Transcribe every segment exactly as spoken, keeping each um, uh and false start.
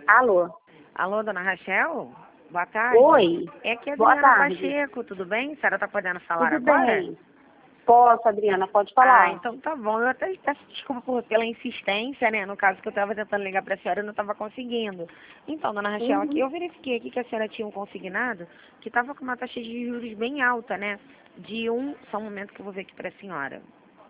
Alô? Alô, dona Rachel? Boa tarde. Oi. É que é Boa Adriana tarde. Pacheco, tudo bem? A senhora está podendo falar Tudo agora? bem. Posso, Adriana, pode falar. Ah, então tá bom. Eu até peço desculpa por, pela insistência, né? No caso que eu estava tentando ligar para a senhora, eu não estava conseguindo. Então, dona Rachel, aqui Uhum. eu verifiquei aqui que a senhora tinha um consignado que estava com uma taxa de juros bem alta, né? De um... Só um momento que eu vou ver aqui para a senhora.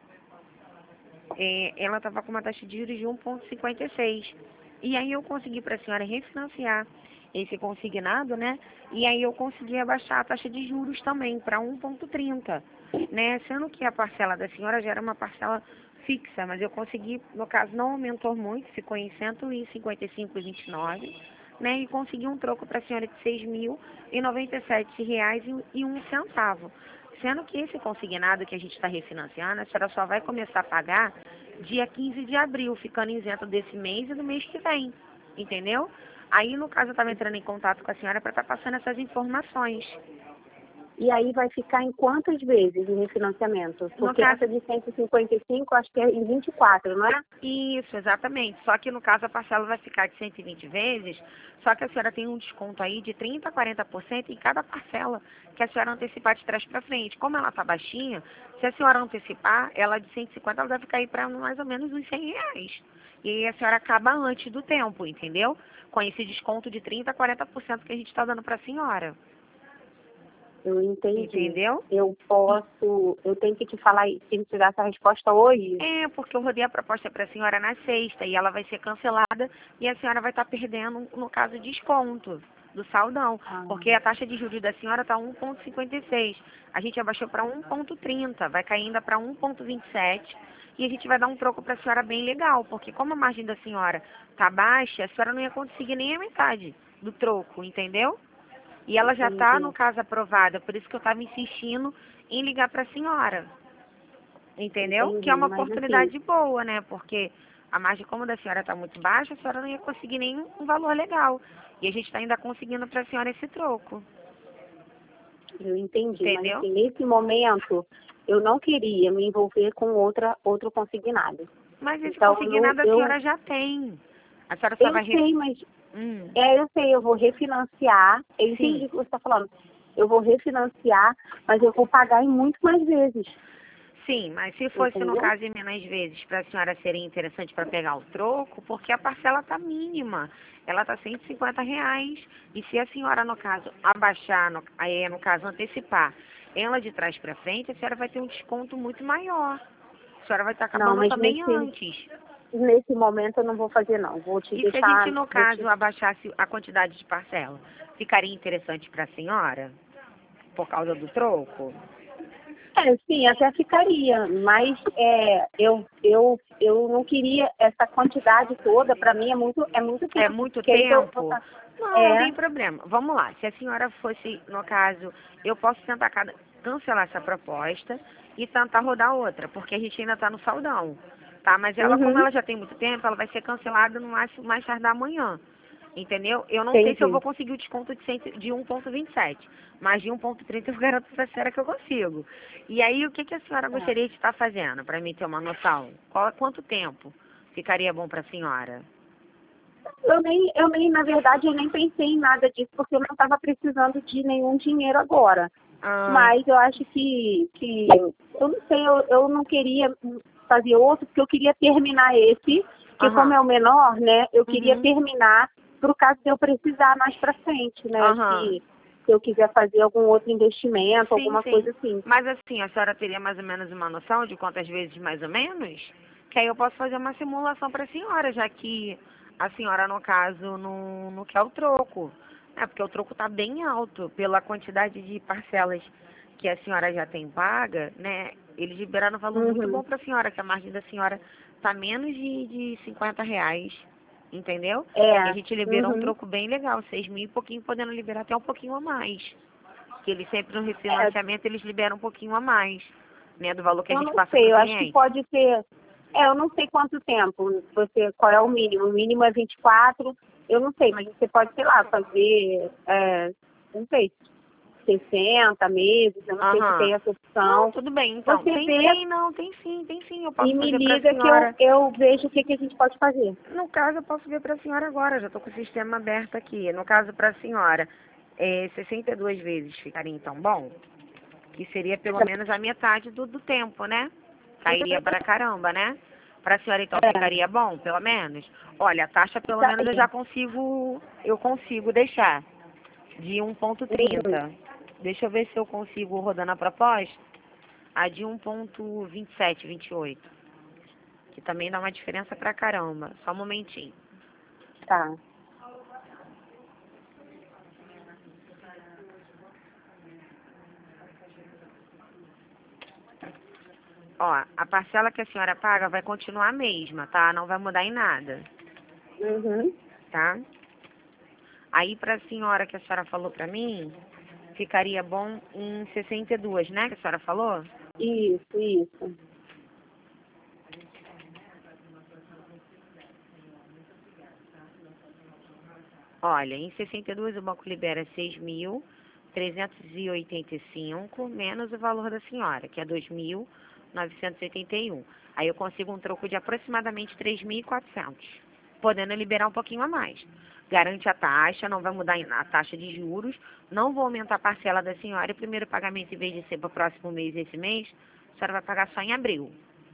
É, ela estava com uma taxa de juros de um vírgula cinquenta e seis. E aí eu consegui para a senhora refinanciar esse consignado, né? E aí eu consegui abaixar a taxa de juros também para um vírgula trinta, né? Sendo que a parcela da senhora já era uma parcela fixa, mas eu consegui, no caso não aumentou muito, ficou em cento e cinquenta e cinco vírgula vinte e nove, né? E consegui um troco para a senhora de seis mil e noventa e sete reais e um centavo. Sendo que esse consignado que a gente está refinanciando, a senhora só vai começar a pagar dia quinze de abril, ficando isento desse mês e do mês que vem, entendeu? Aí, no caso, eu estava entrando em contato com a senhora para estar passando essas informações. E aí vai ficar em quantas vezes o refinanciamento? No Porque caso, essa de cento e cinquenta e cinco, acho que é em vinte e quatro, não é? isso, exatamente. Só que, no caso, a parcela vai ficar de cento e vinte vezes, só que a senhora tem um desconto aí de trinta a quarenta por cento em cada parcela que a senhora antecipar de trás para frente. Como ela está baixinha, se a senhora antecipar, ela de cento e cinquenta, ela deve cair para mais ou menos uns cem reais. E aí a senhora acaba antes do tempo, entendeu? Com esse desconto de trinta a quarenta por cento que a gente está dando para a senhora. Eu entendi. Entendeu? Eu posso, eu tenho que te falar, tenho que te dar essa resposta hoje? É, porque eu rodei a proposta para a senhora na sexta e ela vai ser cancelada e a senhora vai estar perdendo, no caso, desconto do saldão, Ah, porque a taxa de juros da senhora está um vírgula cinquenta e seis. A gente abaixou para um vírgula trinta, vai cair ainda para um vírgula vinte e sete e a gente vai dar um troco para a senhora bem legal, porque como a margem da senhora está baixa, a senhora não ia conseguir nem a metade do troco, entendeu? E ela já está, no entendi. caso, aprovada, por isso que eu estava insistindo em ligar para a senhora. Entendeu? Que é Entendi. uma Mas assim, oportunidade boa, né? Porque a margem, como da senhora está muito baixa, a senhora não ia conseguir nenhum um valor legal. E a gente está ainda conseguindo para a senhora esse troco. eu entendi, mas Entendeu? assim, nesse momento, eu não queria me envolver com outra, outro consignado. Mas esse Então, eu, consignado a eu, senhora já tem. A senhora só eu vai... Ref... sei, mas Hum, é, eu sei, eu vou refinanciar. Eu entendi sim. o que você está falando. Eu vou refinanciar, mas eu vou pagar em muito mais vezes. Sim, mas se fosse no Entendeu? caso em menos vezes para a senhora seria interessante para pegar o troco, porque a parcela está mínima. Ela está cento e cinquenta reais. E se a senhora, no caso, abaixar, no, aí, no caso, antecipar ela de trás para frente, a senhora vai ter um desconto muito maior. A senhora vai estar Não, acabando mas também nesse, antes. nesse momento eu não vou fazer não. Vou te E se a gente, deixar, no vou caso, te... abaixasse a quantidade de parcela, ficaria interessante para a senhora? Por causa do troco? É, sim, até ficaria, mas é, eu, eu, eu não queria essa quantidade toda, para mim é muito, é muito É tempo, muito porque aí eu vou tempo? estar... Não, não É, tem problema. Vamos lá. Se a senhora fosse, no caso, eu posso tentar cada- cancelar essa proposta e tentar rodar outra, porque a gente ainda está no saldão, tá? Mas ela, como uhum, ela já tem muito tempo, ela vai ser cancelada no máximo mais tardar amanhã. Entendeu? Eu não sei se eu vou entendi. conseguir o desconto de, cem de um vírgula vinte e sete, mas de um vírgula trinta eu garanto pra senhora que eu consigo. E aí, o que, que a senhora Tá. gostaria de estar fazendo, para mim ter uma noção? Qual, quanto tempo ficaria bom para a senhora? Eu nem, eu nem, na verdade, eu nem pensei em nada disso, porque eu não estava precisando de nenhum dinheiro agora. Ah, Mas eu acho que, que eu não sei, eu, eu não queria fazer outro, porque eu queria terminar esse, que como aham. é o menor, né, eu queria Uhum. terminar por caso de eu precisar mais para frente, né, Aham. se, se eu quiser fazer algum outro investimento, Sim, alguma sim. coisa assim. Mas assim, a senhora teria mais ou menos uma noção de quantas vezes mais ou menos? Que aí eu posso fazer uma simulação para a senhora, já que a senhora, no caso, não, não quer o troco. É, porque o troco está bem alto pela quantidade de parcelas que a senhora já tem paga, né? Eles liberaram um valor muito Uhum. bom para a senhora, que a margem da senhora está menos de, de cinquenta reais, entendeu? E a É, gente liberou um uhum. troco bem legal, seis mil e pouquinho, podendo liberar até um pouquinho a mais. Que eles sempre no É, refinanciamento eles liberam um pouquinho a mais, né, do valor que a eu gente não passa para sei, o eu acho que cliente. pode ser. É, eu não sei quanto tempo, você, qual é o mínimo. O mínimo é vinte e quatro, eu não sei, mas você pode, sei lá, fazer. É, não sei. sessenta meses, eu não sei se tem essa opção. Não, tudo bem, então. Você Tem, vê tem, não, tem sim, tem sim. Eu posso e me fazer pra liga que senhora. eu, eu vejo o que, que a gente pode fazer. No caso, eu posso ver pra senhora agora. Já tô com o sistema aberto aqui. No caso, pra senhora, é, sessenta e duas vezes ficaria então bom? Que seria pelo menos a metade do, do tempo, né? Cairia pra caramba, né? Pra senhora, então, É. ficaria bom, pelo menos? Olha, a taxa, pelo Tá menos, eu aí. já consigo, eu consigo deixar de um ponto trinta. Deixa eu ver se eu consigo, rodando a proposta, a de um ponto vinte e sete, vinte e oito. Que também dá uma diferença pra caramba. Só um momentinho. Tá. Ó, a parcela que a senhora paga vai continuar a mesma, tá? Não vai mudar em nada, Uhum. tá? Aí pra senhora que a senhora falou pra mim, ficaria bom em sessenta e duas, né? Que a senhora falou? Isso, isso. Olha, em sessenta e duas o banco libera seis mil trezentos e oitenta e cinco menos o valor da senhora, que é dois mil novecentos e oitenta e um. Aí eu consigo um troco de aproximadamente três mil e quatrocentos, podendo liberar um pouquinho a mais. Garante a taxa, não vai mudar a taxa de juros, não vou aumentar a parcela da senhora e o primeiro pagamento, em vez de ser para o próximo mês esse mês, a senhora vai pagar só em abril.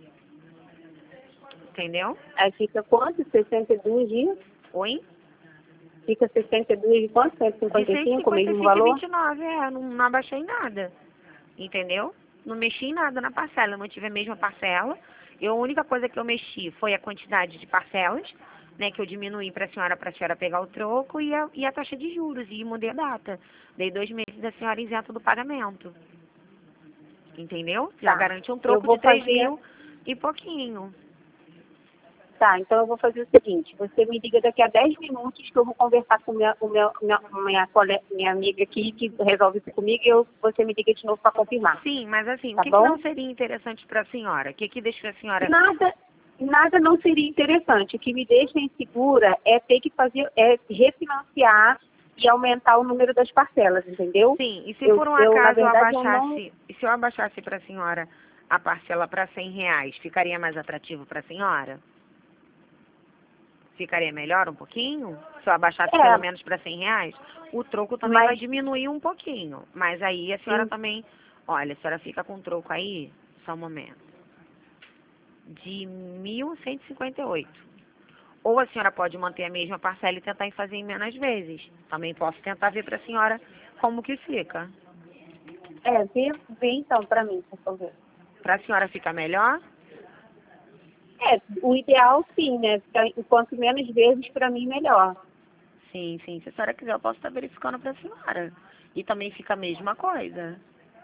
Entendeu? Aí fica quanto? sessenta e dois dias? Oi? Fica sessenta e dois de quanto? cento e De cinquenta e cinco, o mesmo cento e cinquenta e cinco e valor? vinte e nove, é, não, não abaixei em nada. Entendeu? Não mexi em nada na parcela, eu não tive a mesma parcela. Eu, a única coisa que eu mexi foi a quantidade de parcelas, né, que eu diminuí para a senhora, para a senhora pegar o troco e a, e a taxa de juros, e mudei a data. Dei dois meses da senhora isenta do pagamento. Entendeu? Já Tá. garante um Eu troco vou de três fazer... mil e pouquinho. Tá, então eu vou fazer o seguinte, você me liga daqui a dez minutos que eu vou conversar com minha, o meu, minha, minha, colega, minha amiga aqui que resolve isso comigo e eu, você me liga de novo para confirmar. Sim, mas assim, Tá o que, que bom? não seria interessante para a senhora? O que, que deixa a senhora... Nada, nada não seria interessante. O que me deixa insegura é ter que fazer, é refinanciar e aumentar o número das parcelas, entendeu? Sim, e se Eu, por um eu, na acaso eu verdade, eu não... abaixasse, e se eu abaixasse para a senhora a parcela para cem reais, ficaria mais atrativo para a senhora? Ficaria melhor um pouquinho? Se eu abaixasse pelo É, menos para cem reais? O troco também vai mas... diminuir um pouquinho. Mas aí a senhora também... Olha, a senhora fica com troco aí, só um momento, de mil cento e cinquenta e oito. Ou a senhora pode manter a mesma parcela e tentar em fazer em menos vezes. Também posso tentar ver para a senhora como que fica. É, vê, vê então para mim, por favor. Para a senhora ficar melhor? É, o ideal sim, né? Ficar- Quanto menos vezes, para mim, melhor. Sim, sim. Se a senhora quiser, eu posso estar verificando para a senhora. E também fica a mesma coisa.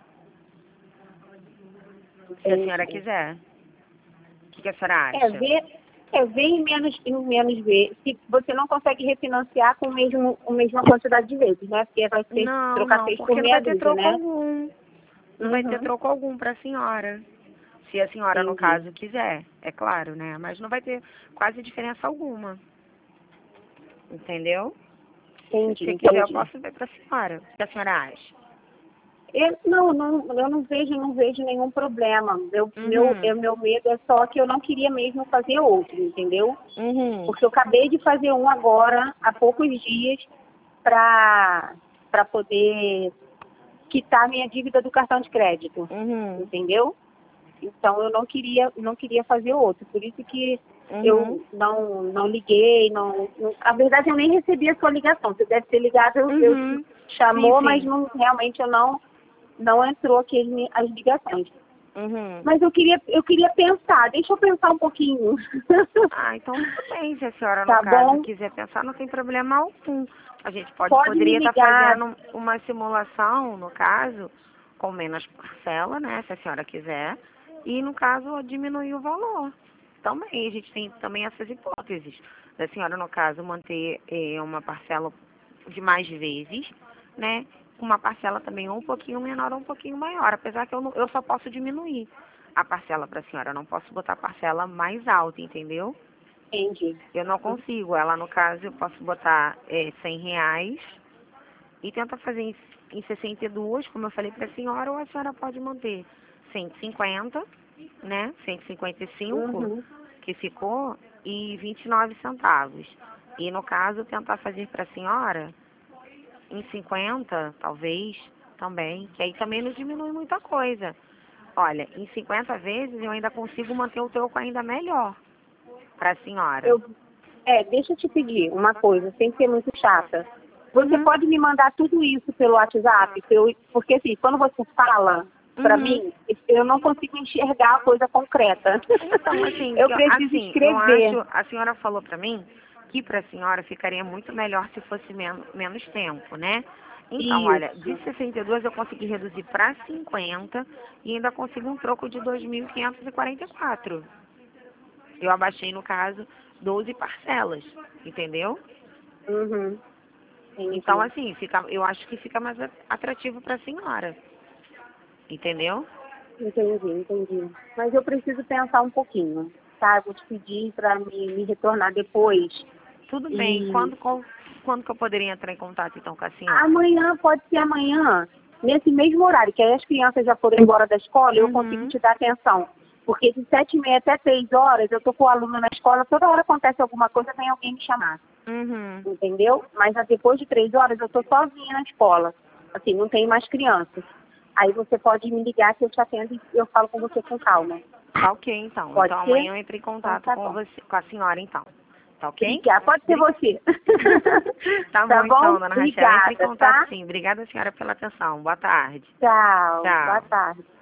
Se a senhora Entendi. quiser. O que, que a senhora É, acha? vê, é, vê em menos, em menos vezes. Se você não consegue refinanciar com o mesmo, a mesma quantidade de vezes, né? Porque vai ser Não, trocar não, seis por porque não meia vai ter dúzia, troco né? algum. Não vai ter Uhum, troco algum para a senhora. Se a senhora, no entendi. caso, quiser. É claro, né? Mas não vai ter quase diferença alguma. Entendeu? Se Entendi, você quiser, eu entendi. posso ver para a senhora. O que a senhora acha? Eu, não, não, eu não vejo, não vejo nenhum problema. Eu, meu, Uhum. eu, meu medo é só que eu não queria mesmo fazer outro, entendeu? Uhum. Porque eu acabei de fazer um agora, há poucos dias, para para poder quitar minha dívida do cartão de crédito, Uhum. entendeu? Então eu não queria, não queria fazer outro, por isso que Uhum. eu não, não liguei, não, não, a verdade eu nem recebi a sua ligação. Você deve ter ligado, eu, eu Uhum. Sim, chamou, mas sim. não, realmente eu não, não entrou aqui as, as ligações. Uhum. Mas eu queria, eu queria pensar, deixa eu pensar um pouquinho. Ah, então tudo bem. Se a senhora, no Tá caso, bom? quiser pensar, não tem problema algum. A gente pode, Pode me poderia estar ligar. fazendo uma simulação, no caso, com menos parcela, né? Se a senhora quiser. E, no caso, diminuir o valor. Também, a gente tem também essas hipóteses. Da senhora, no caso, manter eh, uma parcela de mais vezes, né? Uma parcela também um pouquinho menor ou um pouquinho maior. Apesar que eu, não, eu só posso diminuir a parcela para a senhora. Eu não posso botar a parcela mais alta, entendeu? Entendi. Eu não consigo. Ela, no caso, eu posso botar é, cem reais e tenta fazer em em sessenta e dois, como eu falei para a senhora, ou a senhora pode manter cento e cinquenta, né? cento e cinquenta e cinco, Uhum. que ficou, e vinte e nove centavos. E, no caso, tentar fazer para a senhora em cinquenta, talvez, também, que aí também não diminui muita coisa. Olha, em cinquenta vezes eu ainda consigo manter o troco ainda melhor para a senhora. Eu, é, deixa eu te pedir uma coisa, sem ser muito chata. Você Uhum. pode me mandar tudo isso pelo WhatsApp? Eu, porque assim, quando você fala para Uhum. mim, eu não consigo enxergar a coisa concreta. Então, assim, Eu que eu- preciso assim, eu escrever. acho, a senhora falou para mim que para a senhora ficaria muito melhor se fosse men menos tempo, né? Então, olha, de Isso. sessenta e dois eu consegui reduzir para cinquenta e ainda consigo um troco de dois mil quinhentos e quarenta e quatro. Eu abaixei, no caso, doze parcelas, entendeu? Uhum. Então, Entendi. assim, fica, eu acho que fica mais atrativo para a senhora, entendeu? Entendi, entendi. Mas eu preciso pensar um pouquinho, tá? Eu vou te pedir para me, me retornar depois. Tudo bem. E Quando, qual- quando que eu poderia entrar em contato, então, com a senhora? amanhã, pode ser amanhã, nesse mesmo horário, que aí as crianças já foram embora da escola, eu consigo Uhum. te dar atenção. Porque de sete e meia até três horas, eu tô com o aluno na escola, toda hora acontece alguma coisa, vem alguém me chamar, Uhum. entendeu? Mas depois de três horas, eu tô sozinha na escola. Assim, não tem mais crianças. Aí você pode me ligar que eu te atendo e eu falo com você com calma. Tá ok, então. Pode Então ser? amanhã eu entro em Então contato tá com bom. você, com a senhora, então. Tá ok? Obrigada. Pode ser Bri- você. Tá Tá bom, bom? então, dona Rachel. Entre em Obrigada, contato tá? sim. Obrigada, senhora, pela atenção. Boa tarde. Tchau. Boa Tchau. tarde.